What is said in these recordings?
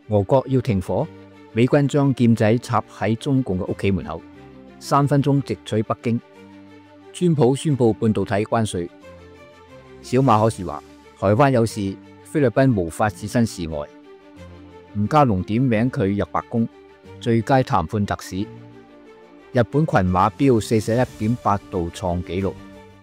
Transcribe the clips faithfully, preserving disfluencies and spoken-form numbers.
俄國要停火，美軍將劍仔插喺中共嘅屋企門口，三分鐘直取北京。川普宣布半導體關稅。小馬可是話，台灣有事，菲律賓無法置身事外。吳家龍點名佢入白宮，最佳談判特使。日本群馬飆四十一點八度創紀錄。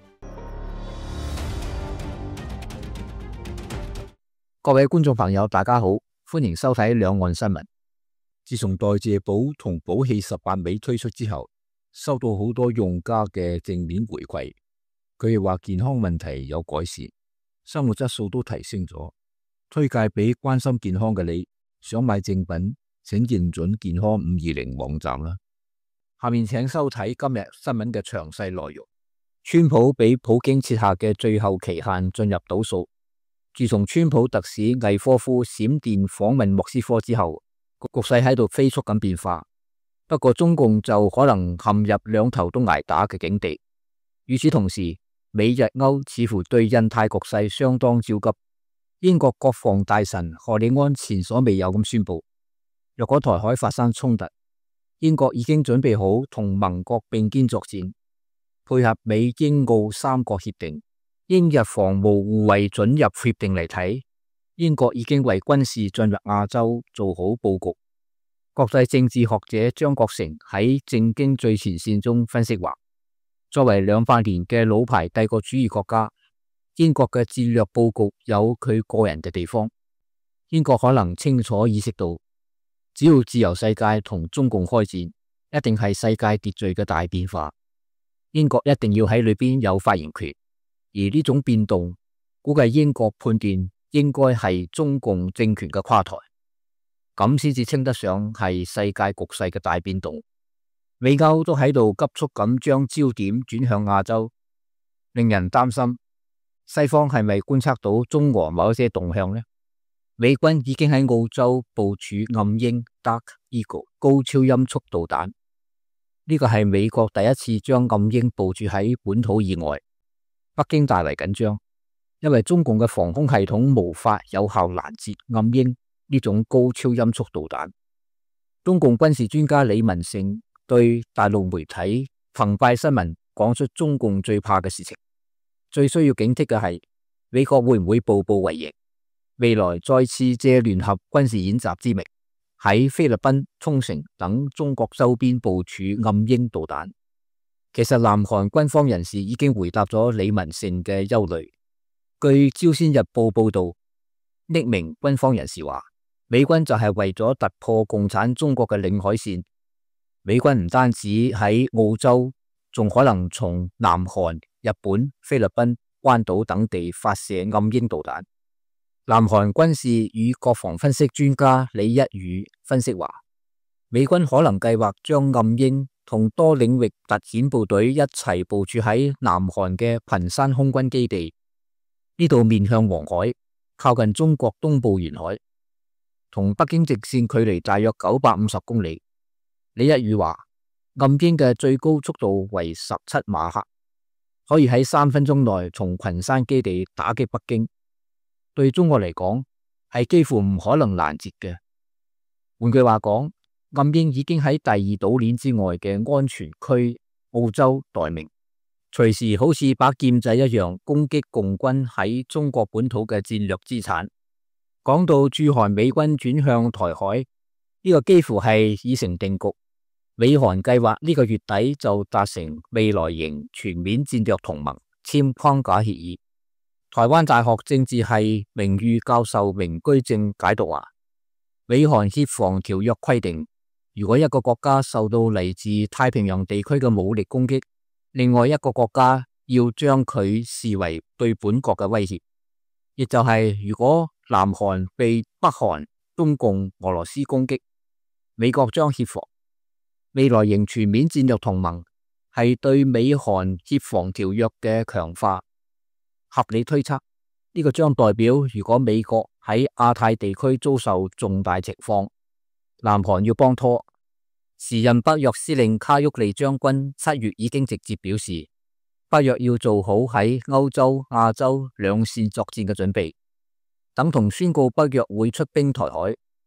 各位觀眾朋友，大家好，歡迎收睇兩岸新聞。自從代謝寶同寶氣十八尾推出之後，收到好多用家嘅正面回饋，佢哋話健康問題有改善，生活質素都提升咗，推介俾關心健康嘅你。想買正品，請認準健康五二零網站啦。下面請收睇今日新聞嘅詳細內容。川普俾普京設下嘅最後期限進入倒數。自從川普特使魏科夫閃電訪問莫斯科之後，局勢喺度飛速咁變化。不過中共就可能陷入兩頭都挨打嘅境地。與此同時，美日歐似乎對印太局勢相當焦急。英國國防大臣賀里安前所未有咁宣布，若果台海發生衝突，英國已經準備好同盟國並肩作戰，配合美英澳三國協定、英日防務互惠准入協定嚟睇，英國已經為軍事進入亞洲做好布局。國際政治學者張國成喺政經最前線中分析話，作為兩百年嘅老牌帝國主義國家，英國嘅戰略布局有佢個人嘅地方。英國可能清楚意識到，只要自由世界同中共開戰，一定係世界秩序嘅大變化。英國一定要喺裏邊有發言權，而呢種變動，估計英國判斷應該係中共政權嘅垮台，咁先至稱得上係世界局勢嘅大變動。美歐都喺度急速咁將焦點轉向亞洲，令人擔心。西方係咪觀察到中俄某一些動向呢？美軍已經喺澳洲部署暗鷹 Dark Eagle 高超音速導彈，呢個係美國第一次將暗鷹部署喺本土以外。北京大為緊張，因為中共嘅防空系統無法有效攔截暗鷹呢種高超音速導彈。中共軍事專家李文勝對大陸媒體澎湃新聞講出中共最怕嘅事情。最需要警惕嘅係美國會唔會步步為營，未來再次借聯合軍事演習之名喺菲律賓、沖繩等中國周邊部署暗鷹導彈。其實南韓軍方人士已經回答咗李文勝嘅憂慮。據朝鮮日報報道，匿名軍方人士話，美軍就係為咗突破共產中國嘅領海線。美軍唔單止喺澳洲，仲可能從南韓、日本、菲律賓、關島等地發射暗鷹導彈。南韓軍事與國防分析專家李一宇分析話，美軍可能計劃將暗鷹同多領域特遣部隊一齊部署喺南韓嘅平山空軍基地，呢度面向黃海，靠近中國東部沿海，同北京直線距離大約九百五十公里。李一宇話，暗鷹嘅最高速度為十七馬赫，可以喺三分鐘內從群山基地打擊北京。對中國嚟講，係幾乎唔可能攔截嘅。換句話講，暗鷹已經喺第二島鏈之外嘅安全區澳洲待命，隨時好似把劍仔一樣攻擊共軍喺中國本土嘅戰略資產。講到駐韓美軍轉向台海，呢個幾乎係已成定局。美韓計劃呢個月底就達成未來型全面戰略同盟簽框架協議。台灣大學政治系名譽教授明居正解讀話，美韓協防條約規定，如果一個國家受到嚟自太平洋地區嘅武力攻擊，另外一個國家要將佢視為對本國嘅威脅，亦就係如果南韓被北韓、中共、俄羅斯攻擊，美國將協防。未來型全面戰略同盟係對美韓協防條約嘅強化。合理推測，呢個將代表如果美國喺亞太地區遭受重大情況，南韓要幫拖。時任北約司令卡沃利將軍七月已經直接表示，北約要做好喺歐洲、亞洲兩線作戰嘅準備，等同宣告北約會出兵台海。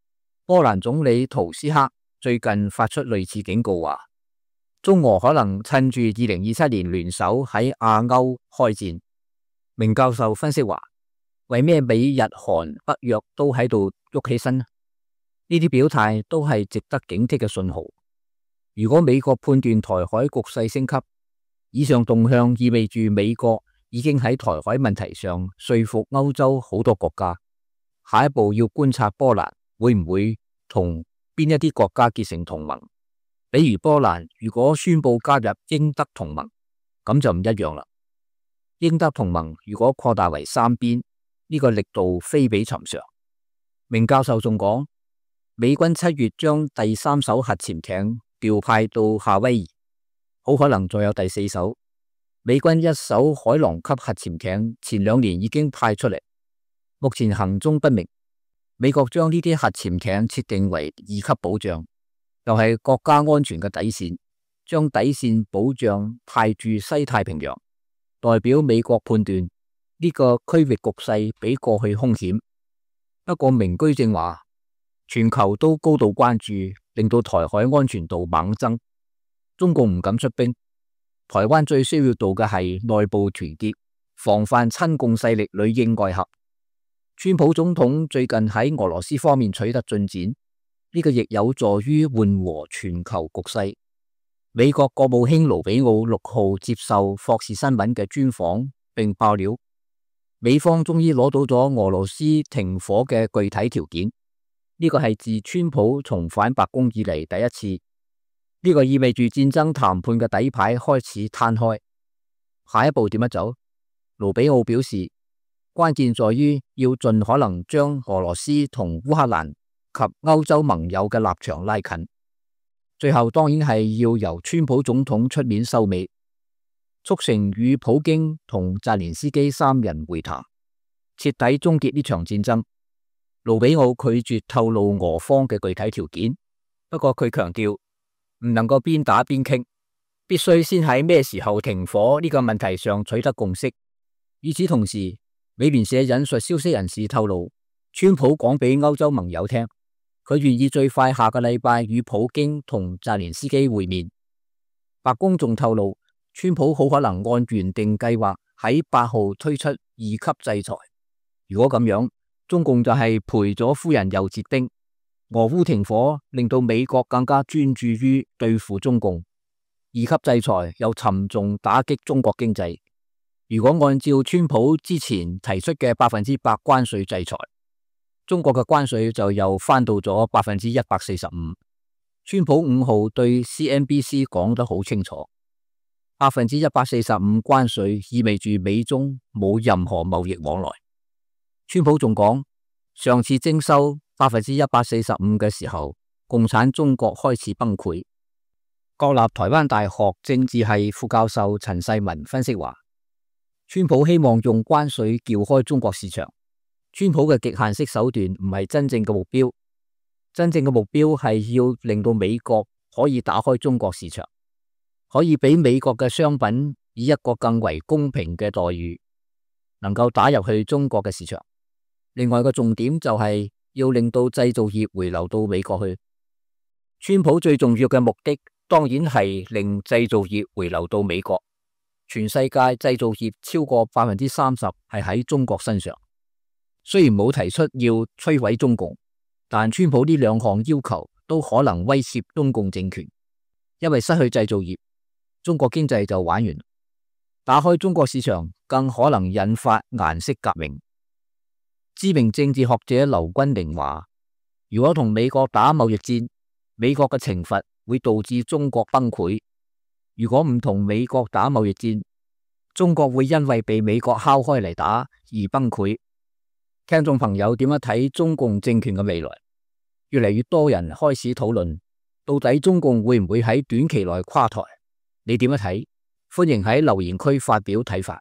波蘭總理圖斯克最近發出類似警告，話中俄可能趁住二零二七年聯手喺亞歐開戰。明教授分析話，為咩美日韓北約都喺度喐起身呢？呢啲表態都係值得警惕嘅信號。如果美國判斷台海局勢升級，以上動向意味住美國已經喺台海問題上說服歐洲好多國家。下一步要觀察波蘭會唔會同邊一啲國家結成同盟。比如波蘭如果宣布加入英德同盟，咁就唔一樣啦。英德同盟如果擴大為三邊，呢個力度非比尋常。明教授仲講，美軍七月將第三艘核潛艇調派到夏威夷，好可能再有第四艘。美軍一艘海狼級核潛艇前兩年已經派出嚟，目前行蹤不明。美國將呢啲核潛艇設定為二級保障，又係國家安全嘅底線，將底線保障派駐西太平洋，代表美國判斷呢個區域局勢比過去兇險。不過明居正話，全球都高度關注，令到台海安全度猛增。中共唔敢出兵，台灣最需要做嘅係內部團結，防範親共勢力裏應外合。川普總統最近喺俄羅斯方面取得進展，呢個亦有助於緩和全球局勢。美國國務卿盧比奧六號接受霍士新聞嘅專訪，並爆料美方終於攞到咗俄羅斯停火嘅具體條件，呢個係自川普重返白宮以嚟第一次。呢個意味住戰爭談判嘅底牌開始攤開。下一步點樣走？盧比奧表示，關鍵在於要盡可能將俄羅斯同烏克蘭及歐洲盟友嘅立場拉近。最後當然係要由川普總統出面收尾，促成與普京同澤連斯基三人會談，徹底終結呢場戰爭。盧比奧拒絕透露俄方嘅具體條件，不過佢強調唔能夠邊打邊傾，必須先喺咩時候停火呢個問題上取得共識。與此同時，美聯社引述消息人士透露，川普講俾歐洲盟友聽，佢願意最快下個禮拜與普京同澤連斯基會面。白宮仲透露，川普好可能按原定計劃喺八號推出二級制裁。如果咁樣，中共就係賠咗夫人又折兵。俄烏停火令到美國更加專注於對付中共，二級制裁又沉重打擊中國經濟。如果按照川普之前提出嘅百分之百關稅制裁，中國嘅關稅就又翻到咗百分之一百四十五。川普五號對 C N B C 講得好清楚，百分之一百四十五關稅意味住美中冇任何貿易往來。川普仲講，上次徵收百分之一百四十五嘅時候，共產中國開始崩潰。國立台灣大學政治系副教授陳世文分析話，川普希望用關稅撬開中國市場。川普嘅極限式手段唔係真正嘅目標，真正嘅目標係要令到美國可以打開中國市場，可以俾美國嘅商品以一個更為公平嘅待遇，能夠打入去中國嘅市場。另外個重點就係要令到製造業回流到美國去。川普最重要嘅目的當然係令製造業回流到美國。全世界製造業超過百分之三十係喺中國身上。雖然冇提出要摧毀中共，但川普呢兩項要求都可能威脅中共政權，因為失去製造業，中國經濟就玩完。打開中國市場更可能引發顏色革命。知名政治學者劉君寧話，如果同美國打貿易戰，美國嘅懲罰會導致中國崩潰；如果唔同美國打貿易戰，中國會因為被美國敲開嚟打而崩潰。聽眾朋友點樣睇中共政權嘅未來？越嚟越多人開始討論，到底中共會唔會喺短期內垮台？你點樣睇？歡迎喺留言區發表睇法。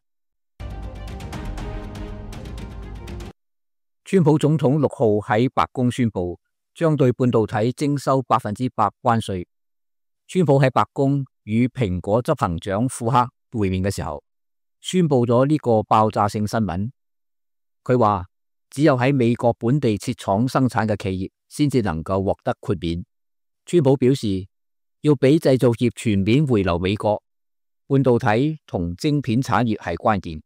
川普總統六號喺白宮宣布，將對半導體徵收百分之百關稅。川普喺白宮與蘋果執行長庫克會面嘅時候，宣布咗呢個爆炸性新聞。佢話，只有喺美國本地設廠生產嘅企業先至能夠獲得豁免。川普表示，要俾製造業全面回流美國，半導體同晶片產業係關鍵。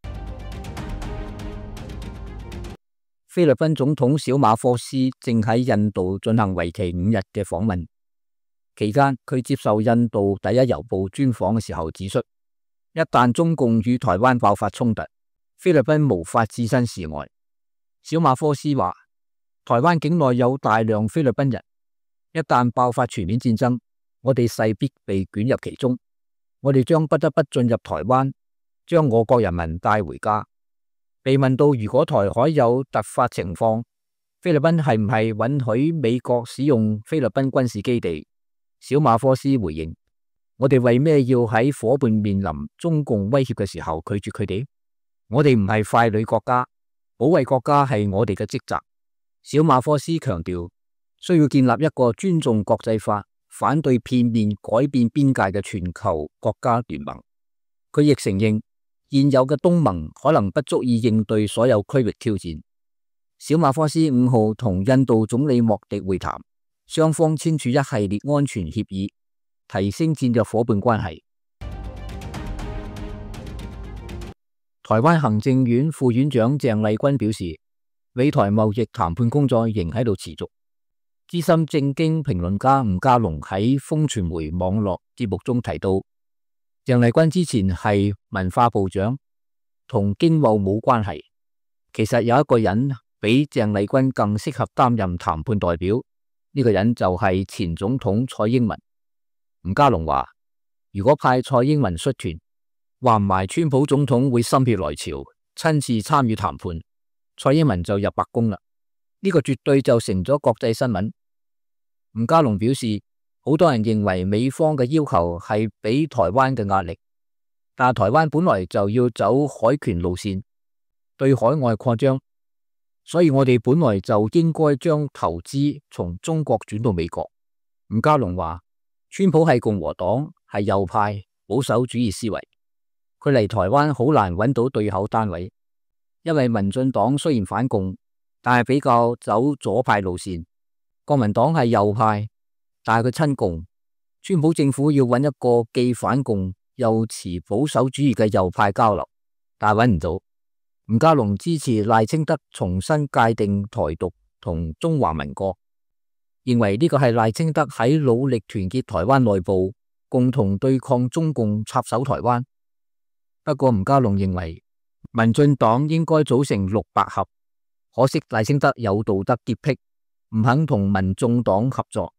菲律賓總統小馬科斯正喺印度進行為期五日嘅訪問，期間佢接受印度第一郵報專訪嘅時候指出，一旦中共與台灣爆發衝突，菲律賓無法置身事外。小馬科斯話，台灣境內有大量菲律賓人，一旦爆發全面戰爭，我哋勢必被捲入其中，我哋將不得不進入台灣，將我國人民帶回家。被問到如果台海有突發情況，菲律賓係唔係允許美國使用菲律賓軍事基地？小馬科斯回應，我哋為咩要喺夥伴面臨中共威脅嘅時候拒絕佢哋？我哋唔係傀儡國家，保衛國家係我哋嘅職責。小馬科斯強調，需要建立一個尊重國際法、反對片面改變邊界嘅全球國家聯盟。佢亦承認，現有嘅東盟可能不足以應對所有區域挑戰。小馬科斯五號同印度總理莫迪會談，雙方簽署一系列安全協議，提升戰略夥伴關係。台灣行政院副院長鄭麗君表示，美台貿易談判工作仍喺度持續。資深政經評論家吳家龍喺風傳媒網絡節目中提到，鄭麗君之前係文化部長，同經貿冇關係。其實有一個人比鄭麗君更適合擔任談判代表，呢個人就係前總統蔡英文。吳家龍話，如果派蔡英文率團，話唔埋川普總統會心血來潮親自參與談判，蔡英文就入白宮啦。呢個絕對就成咗國際新聞。吳家龍表示，好多人認為美方嘅要求係俾台灣嘅壓力，但台灣本來就要走海權路線，對海外擴張，所以我哋本來就應該將投資從中國轉到美國。吳家龍話，川普係共和黨，係右派保守主義思維，佢嚟台灣好難揾到對口單位，因為民進黨雖然反共，但係比較走左派路線，國民黨係右派，但係佢親共。川普政府要揾一個既反共又持保守主義嘅右派交流，但係揾唔到。吳家龍支持賴清德重新界定台獨同中華民國，認為呢個係賴清德喺努力團結台灣內部，共同對抗中共插手台灣。不過吳家龍認為民進黨應該組成綠白合，可惜賴清德有道德潔癖，唔肯同民眾黨合作。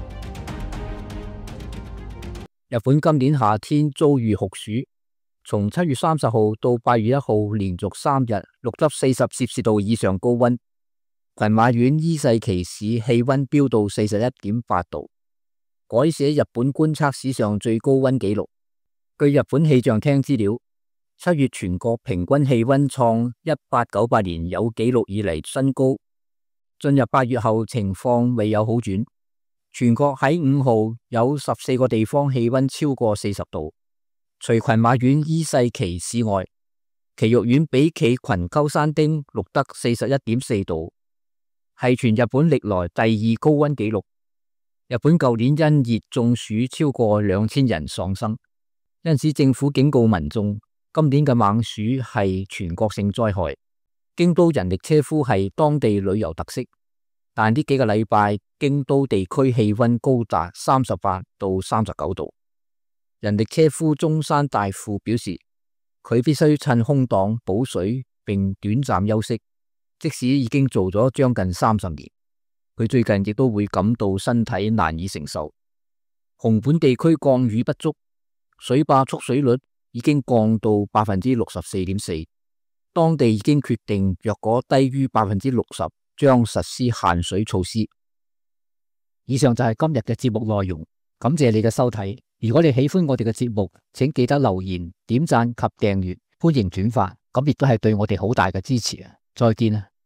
日本今年夏天遭遇酷暑，從七月三十號到八月一號連續三日錄得四十攝氏度以上高溫。群馬縣伊勢崎市氣溫飆到四十一點八度，改寫日本觀測史上最高溫紀錄。據日本氣象廳資料，七月全國平均氣溫創一八九八年有紀錄以嚟新高。進入八月後，情況未有好轉。全國喺五號有十四個地方氣溫超過四十度，除群馬縣伊勢崎市外，埼玉縣比企群鳩山町錄得四十一點四度，係全日本歷來第二高溫紀錄。日本舊年因熱中暑超過兩千人喪生，因此政府警告民眾，今年嘅猛暑係全國性災害。京都人力車夫係當地旅遊特色，但呢幾個禮拜京都地區氣溫高達三十八到三十九度。人力車夫中山大富表示，佢必須趁空檔補水並短暫休息，即使已經做咗將近三十年。佢最近亦都會感到身體難以承受。熊本地區降雨不足，水壩蓄水率已經降到百分之六十四點四。當地已經決定，若果低於百分之六十，將實施限水措施。以上就係今日嘅節目內容，感謝你嘅收睇。如果你喜歡我哋嘅節目，請記得留言、點讚及訂閱，歡迎轉發，咁亦都係對我哋好大嘅支持啊！再見啊！